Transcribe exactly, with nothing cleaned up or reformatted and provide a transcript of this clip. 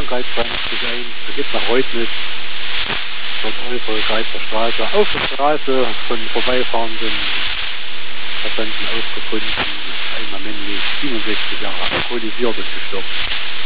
dreiundzwanzig ein. Da geht nach Reutnitz, dort äußere Greizer Straße. Auf der Straße von vorbeifahrenden Passanten aufgefunden. Einmal männlich, siebenundsechzig Jahre, alkoholisiert und gestorben.